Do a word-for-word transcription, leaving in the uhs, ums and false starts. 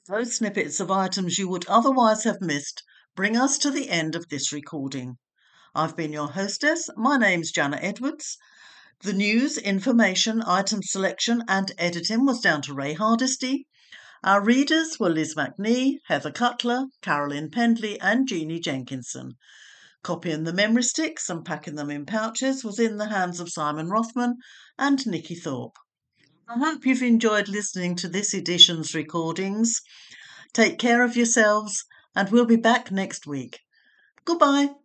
Those snippets of items you would otherwise have missed bring us to the end of this recording. I've been your hostess. My name's Jana Edwards. The news, information, item selection, and editing was down to Ray Hardesty. Our readers were Liz McNee, Heather Cutler, Carolyn Pendley, and Jeannie Jenkinson. Copying the memory sticks and packing them in pouches was in the hands of Simon Rothman and Nikki Thorpe. I hope you've enjoyed listening to this edition's recordings. Take care of yourselves, and we'll be back next week. Goodbye.